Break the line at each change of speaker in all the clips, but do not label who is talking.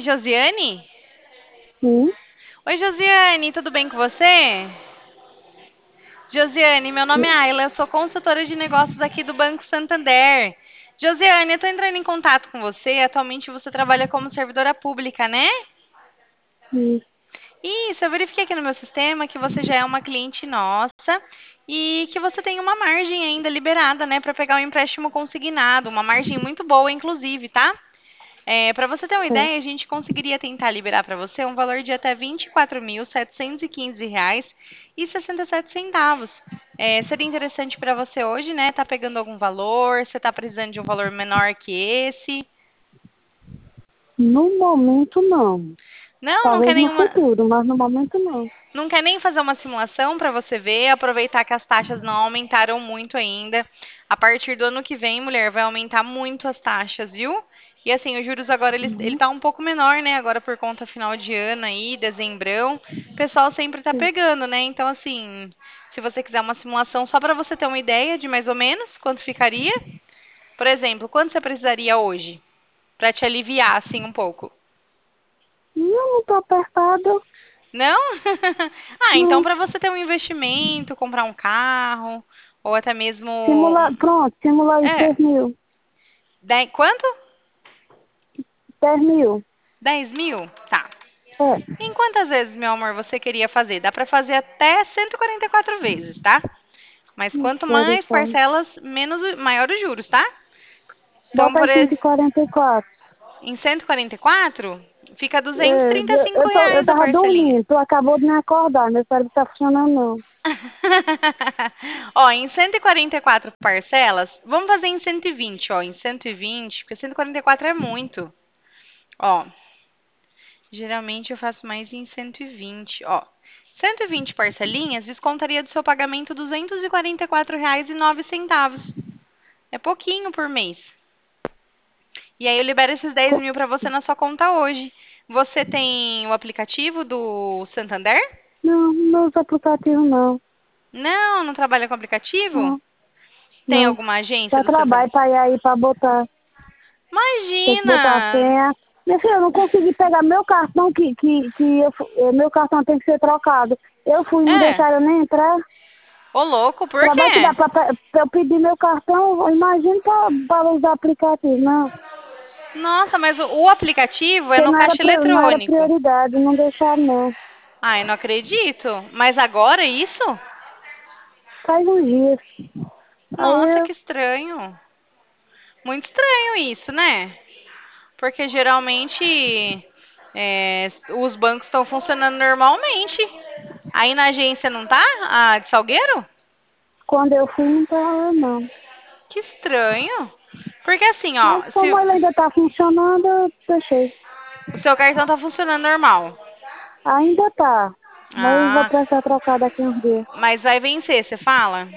Josiane?
Sim,
Oi, Josiane, tudo bem com você? Josiane, meu nome é Ayla, eu sou consultora de negócios aqui do Banco Santander. Josiane, eu estou entrando em contato com você. Atualmente você trabalha como servidora pública, né?
sim.
Isso, eu verifiquei aqui no meu sistema que você já é uma cliente nossa e que você tem uma margem ainda liberada, né, para pegar o empréstimo consignado, uma margem muito boa, inclusive, tá? Para você ter uma
É.
ideia, a gente conseguiria tentar liberar para você um valor de até R$ 24.715,67. Seria interessante para você hoje, né? Tá pegando algum valor? Você tá precisando de um valor menor que esse?
No momento, não.
Não, não quer
Talvez no
nenhuma.
futuro, mas no momento, não.
Não quer nem fazer uma simulação para você ver, aproveitar que as taxas não aumentaram muito ainda. A partir do ano que vem, mulher, vai aumentar muito as taxas, viu? E assim, os juros agora ele
Uhum.
tá um pouco menor, né? Agora por conta final de ano aí, dezembrão, o pessoal sempre tá
Sim.
pegando, né? Então assim, se você quiser uma simulação só para você ter uma ideia de mais ou menos quanto ficaria, por exemplo, quanto você precisaria hoje para te aliviar assim um pouco?
Não, tô apertado.
Não? Ah, então
Não.
para você ter um investimento, comprar um carro, ou até mesmo
Pronto, simula aí
É,
3.000.
quanto?
10.000.
10.000? Tá.
É.
Em quantas vezes, meu amor, você queria fazer? Dá para fazer até 144 vezes, tá? Mas quanto mais
Misericórdia.
parcelas, menos maior os juros, tá? Então,
Bota
por
aí cento e
exemplo,
quarenta e quatro.
em 144, fica duzentos e
É,
trinta e cinco
eu
reais a
tava
parcelinha.
dormindo, tu acabou de me acordar, meu cérebro tá funcionando não.
Ó, em 144 parcelas, vamos fazer em 120, ó, em 120, porque 144 é muito. Ó, geralmente eu faço mais em 120, ó. 120 parcelinhas descontaria do seu pagamento R$ 244,09. É pouquinho por mês. E aí eu libero esses 10.000 para você na sua conta hoje. Você tem o aplicativo do Santander?
Não, não uso aplicativo não.
Não, não trabalha com aplicativo?
Não,
Tem
não.
alguma agência
Dá
do Santander?
trabalho pra ir aí pra botar. Tem que botar a
Imagina!
senha. Meu filho, eu não consegui pegar meu cartão, meu cartão tem que ser trocado. Eu fui, não
É.
deixaram eu nem entrar.
Ô, louco, por
Trabalho que dá
quê?
pra eu pedir meu cartão, imagina pra usar aplicativo, não.
Nossa, mas o aplicativo é
Porque
no caixa
não era
eletrônico.
prioridade, não deixaram não.
Ai, não acredito. Mas agora é isso?
Faz uns dias. Aí
Nossa,
eu,
que estranho. Muito estranho isso, né? Porque geralmente os bancos estão funcionando normalmente. Aí na agência não tá? A de Salgueiro?
quando eu fui, não tava não.
Que estranho. Porque assim,
Mas
ó, se
como ele ainda tá funcionando, eu deixei.
o seu cartão tá funcionando normal.
Ainda tá. Mas eu vou
Ah,
precisar trocar daqui uns dias.
mas vai vencer, você fala?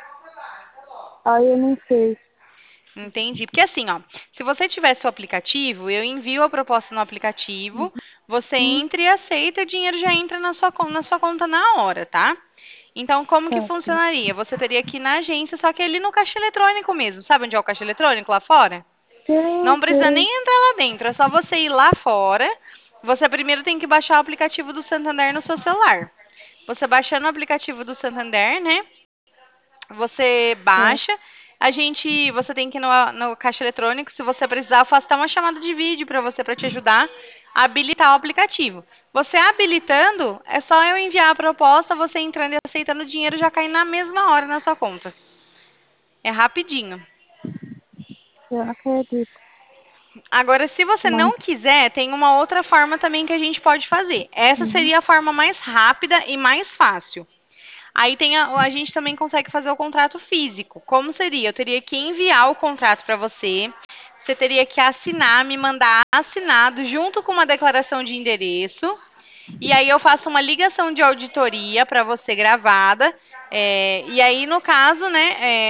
Aí eu não sei.
Entendi. Porque assim, ó, se você tivesse o aplicativo, eu envio a proposta no aplicativo, você
Hum,
entra e aceita, o dinheiro já entra na sua conta na hora, tá? Então, como que
tá certo.
funcionaria? Você teria que ir na agência, só que ali no caixa eletrônico mesmo. Sabe onde é o caixa eletrônico lá fora?
Eu
Não precisa nem
sei.
entrar lá dentro, é só você ir lá fora. Você primeiro tem que baixar o aplicativo do Santander no seu celular. Você baixando o aplicativo do Santander, né? Você
É.
baixa, você tem que ir no caixa eletrônico, se você precisar, eu faço até uma chamada de vídeo para você, para te ajudar a habilitar o aplicativo. Você habilitando, é só eu enviar a proposta, você entrando e aceitando o dinheiro já cai na mesma hora na sua conta. É rapidinho.
Eu acredito.
Agora, se você
Mas,
não quiser, tem uma outra forma também que a gente pode fazer. Essa
uhum,
seria a forma mais rápida e mais fácil. Aí a gente também consegue fazer o contrato físico. Como seria? Eu teria que enviar o contrato para você. Você teria que assinar, me mandar assinado junto com uma declaração de endereço. E aí eu faço uma ligação de auditoria para você gravada. E aí, no caso, né,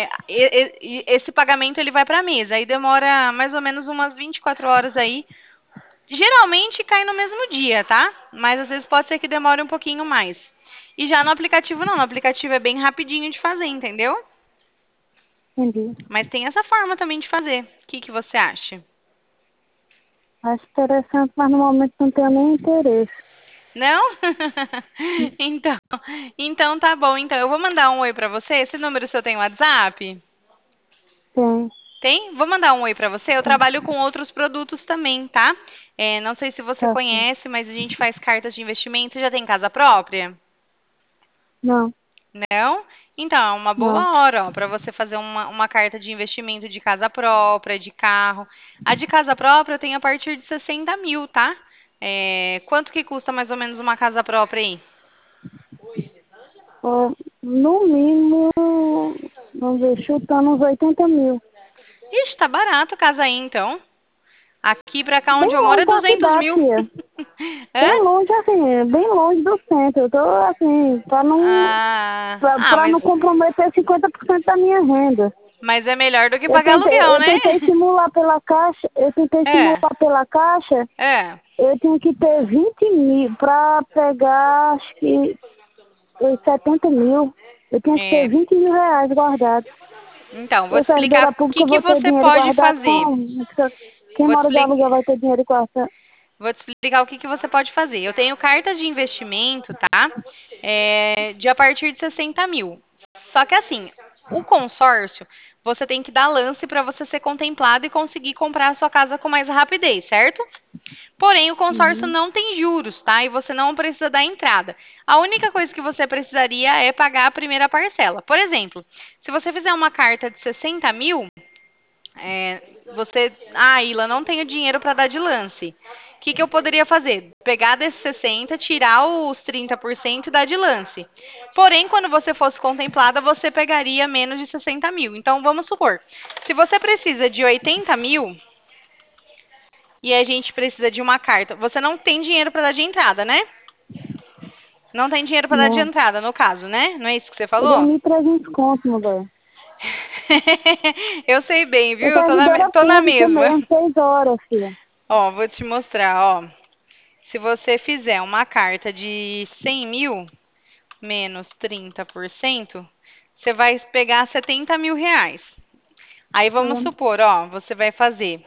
esse pagamento ele vai para a mesa. Aí demora mais ou menos umas 24 horas aí. Geralmente cai no mesmo dia, tá? Mas às vezes pode ser que demore um pouquinho mais. E já no aplicativo não, no aplicativo é bem rapidinho de fazer, entendeu?
entendi.
Mas tem essa forma também de fazer. O que que você acha?
Acho interessante, mas no momento não tenho nem interesse.
Não? Então, então tá bom. Então eu vou mandar um oi pra você. Esse número seu tem WhatsApp?
Tem,
Tem? Vou mandar um oi pra você. Eu
tem,
trabalho com outros produtos também, tá? Não sei se você
tá assim.
conhece, mas a gente faz cartas de investimento. Você já tem casa própria?
Não,
Não? Então, é uma
não.
boa hora, ó, para você fazer uma carta de investimento de casa própria, de carro. A de casa própria tem a partir de 60 mil, tá? Quanto que custa mais ou menos uma casa própria aí?
Ó, no mínimo, vamos ver, chutando uns 80 mil.
Ixi, tá barato casa aí, então. Aqui pra cá
Bem
onde eu moro é
longe da
200
cidade,
mil.
tia.
Hã?
Bem longe, assim, bem longe do centro. Eu tô, assim,
Ah,
pra não comprometer 50% da minha renda.
mas é melhor do que
Eu
pagar
tentei,
aluguel,
eu
né?
tentei simular pela caixa, eu tentei
É,
simular pela caixa,
é,
eu tinha que ter 20 mil pra pegar, acho que 70 mil. Eu tinha que ter
é.
20 mil reais guardados.
Então, vou
Eu,
te explicar
servidora
o
pública,
que
eu
que
vou ter
você
dinheiro
pode
guardado
fazer.
como? Quem
Vou te
mora de
explicar.
aluguel vai ter dinheiro guardado.
Vou te explicar o que que você pode fazer. Eu tenho cartas de investimento, tá? De a partir de 60 mil. Só que assim, o consórcio, você tem que dar lance para você ser contemplado e conseguir comprar a sua casa com mais rapidez, certo? Porém, o consórcio
Uhum.
não tem juros, tá? E você não precisa dar entrada. A única coisa que você precisaria é pagar a primeira parcela. Por exemplo, se você fizer uma carta de 60 mil, Ilha, não tenho dinheiro para dar de lance. O que que eu poderia fazer? Pegar desses 60, tirar os 30% e dar de lance. Porém, quando você fosse contemplada, você pegaria menos de 60 mil. Então, vamos supor, se você precisa de 80 mil e a gente precisa de uma carta, você não tem dinheiro para dar de entrada, né? Não tem dinheiro para dar de
Não.
entrada, no caso, né? Não é isso que você
Eu dei
falou?
1.300 conto, mulher.
Eu sei bem,
Eu
viu?
sou servidora
Tô na
pública
mesma.
mesmo, 6 horas, filha.
Ó, vou te mostrar, ó. Se você fizer uma carta de 100 mil menos 30%, você vai pegar 70 mil reais. Aí vamos
Eu-
supor, ó, você vai fazer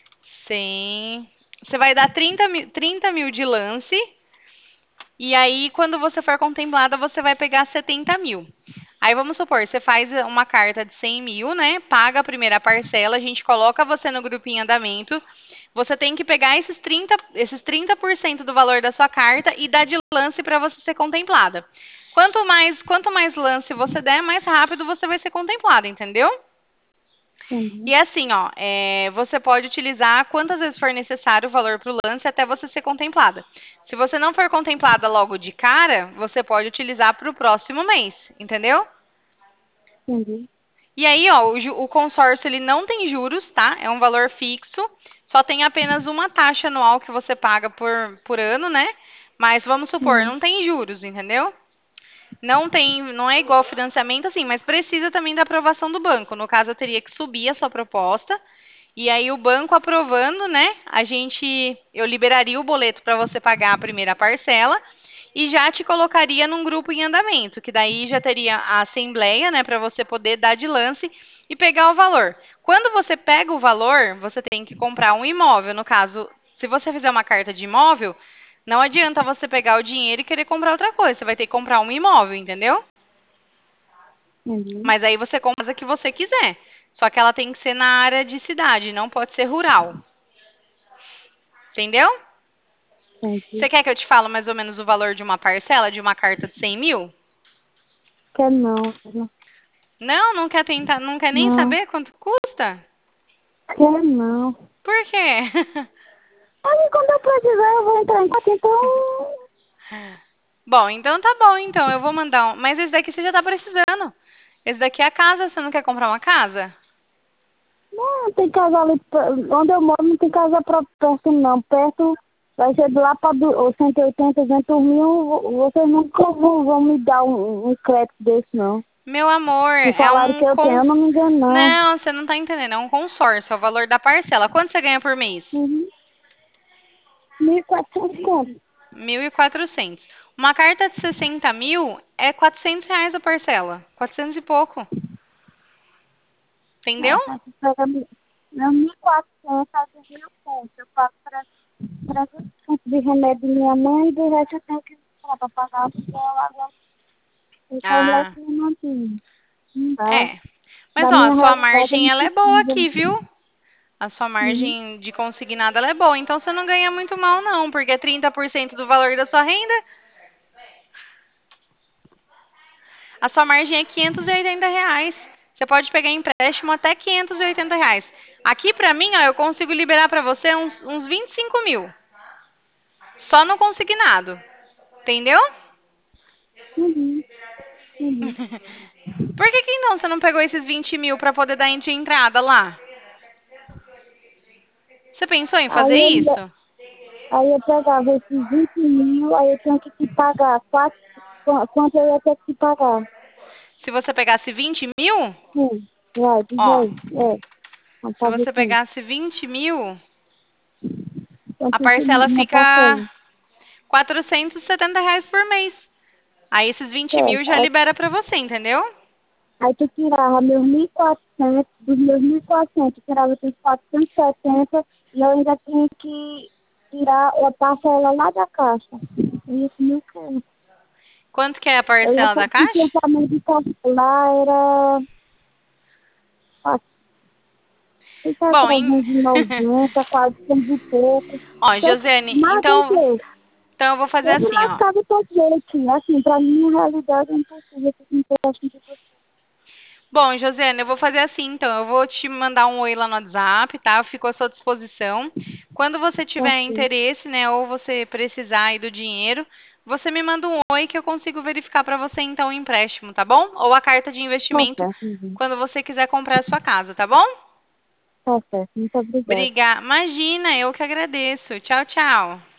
100. Você vai dar 30 mil de lance. E aí, quando você for contemplada, você vai pegar 70 mil. Aí vamos supor, você faz uma carta de 100 mil, né? Paga a primeira parcela, a gente coloca você no grupo em andamento. Você tem que pegar esses 30% do valor da sua carta e dar de lance para você ser contemplada. Quanto mais lance você der, mais rápido você vai ser contemplada, entendeu?
Entendi,
E assim, ó, você pode utilizar quantas vezes for necessário o valor para o lance até você ser contemplada. Se você não for contemplada logo de cara, você pode utilizar para o próximo mês, entendeu?
entendi.
E aí, ó, o consórcio ele não tem juros, tá? É um valor fixo, só tem apenas uma taxa anual que você paga por ano, né? Mas vamos supor,
Uhum.
não tem juros, entendeu? Não é igual financiamento assim, mas precisa também da aprovação do banco. No caso, eu teria que subir a sua proposta e aí o banco aprovando, né? Eu liberaria o boleto para você pagar a primeira parcela e já te colocaria num grupo em andamento, que daí já teria a assembleia, né, para você poder dar de lance e pegar o valor. Quando você pega o valor, você tem que comprar um imóvel. No caso, se você fizer uma carta de imóvel, não adianta você pegar o dinheiro e querer comprar outra coisa. Você vai ter que comprar um imóvel, entendeu?
Entendi,
Mas aí você compra a casa que você quiser. Só que ela tem que ser na área de cidade, não pode ser rural. Entendeu? Você
entendi.
quer que eu te fale mais ou menos o valor de uma parcela de uma carta de 100 mil?
Quer não, não.
Não, não quer tentar, não quer nem
Não,
saber quanto custa?
quer não.
Por quê?
Aí quando eu precisar, eu vou entrar em contato, então.
Bom, então tá bom, então eu vou mandar um. Mas esse daqui você já tá precisando. Esse daqui é a casa, você não quer comprar uma casa?
Não, tem casa ali, onde eu moro não tem casa própria perto não. Perto vai ser de lá para 180, 200 mil, vocês nunca vão me dar um crédito desse não.
Meu amor,
O
é
salário que
um
eu tenho, eu não me engano não.
Não, você não tá entendendo, é um consórcio, é o valor da parcela. Quanto você ganha por mês?
Uhum. 1.400 conto.
1.400. Uma carta de 60 mil é R$ 400 a parcela. 400 e pouco. Entendeu?
Ah, tá, Não, 1.400, aí tem 1.100. Eu pago 300 de remédio de minha mãe e do resto eu tenho que pagar para pagar a aluguel agora. Então, o
Ah,
resto eu não tenho. Não dá.
é. Mas
Da
ó, a
minha
sua
realidade eu
margem
não
ela é boa aqui,
preciso.
viu? A sua
Uhum.
margem de consignado ela é boa, então você não ganha muito mal não, porque é 30% do valor da sua renda. A sua margem é R$ 580. Você pode pegar empréstimo até R$ 580. Aqui pra mim, ó, eu consigo liberar pra você uns 25 mil. Só no consignado. Entendeu?
Uhum. Uhum.
Por que que então você não pegou esses 20 mil pra poder dar de entrada lá? Você pensou em
Aí
fazer
eu,
isso?
aí eu pegava esses 20.000, aí eu tinha que te pagar. Quanto eu ia ter que te pagar?
Se você pegasse 20 mil,
Sim, vai, diz
ó,
aí. É, vamos
se
fazer
você
assim.
pegasse 20 mil, a
Quanto seria
parcela
minha
fica
parcela?
R$ 470 por mês. Aí esses 20 mil
Certo.
já libera pra você, entendeu?
Aí tu tirava meus 1.400, dos meus 1.400, tu tirava esses 470 e eu ainda tinha que tirar a parcela lá da caixa. Isso, 1.500.
Quanto que é a
Eu ia
parcela da
fazer o
caixa?
pensamento de calcular, era ficar
Bom,
390, 400 e pouco.
ó,
Só que,
Josiane,
mas o quê?
então eu vou fazer
Eu me
assim, ó.
lascava todo jeito. Assim, pra mim, a realidade é impossível. Eu fico empréstimo de você.
Bom, Josiane, eu vou fazer assim, então. Eu vou te mandar um oi lá no WhatsApp, tá? Eu fico à sua disposição. Quando você tiver
Ok,
interesse, né, ou você precisar aí do dinheiro, você me manda um oi que eu consigo verificar para você, então, o empréstimo, tá bom? Ou a carta de
tá
investimento
certo, uhum.
quando você quiser comprar a sua casa, tá bom?
Tá certo. Muito obrigada.
Imagina, eu que agradeço. Tchau, tchau.